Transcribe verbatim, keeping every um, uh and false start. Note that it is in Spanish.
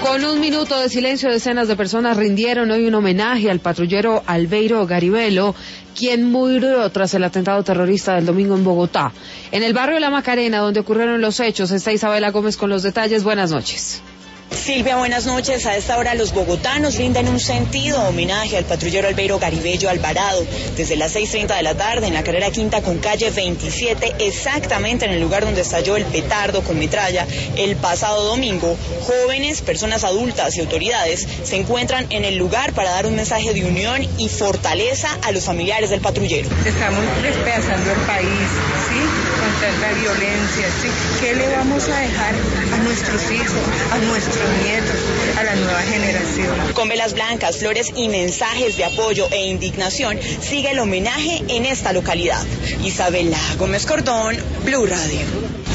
Con un minuto de silencio, decenas de personas rindieron hoy un homenaje al patrullero Albeiro Garibello, quien murió tras el atentado terrorista del domingo en Bogotá. En el barrio La Macarena, donde ocurrieron los hechos, está Isabela Gómez con los detalles. Buenas noches. Silvia, buenas noches. A esta hora los bogotanos rinden un sentido homenaje al patrullero Albeiro Garibello Alvarado desde las seis treinta de la tarde en la carrera quinta con calle veintisiete, exactamente en el lugar donde estalló el petardo con metralla el pasado domingo. Jóvenes, personas adultas y autoridades se encuentran en el lugar para dar un mensaje de unión y fortaleza a los familiares del patrullero. Estamos despedazando el país, ¿sí? Con tanta violencia, ¿sí? ¿Qué le vamos a dejar a nuestros hijos, a nuestros nietos, a la nueva generación? Con velas blancas, flores y mensajes de apoyo e indignación sigue el homenaje en esta localidad. Isabela Gómez Cordón, Blue Radio.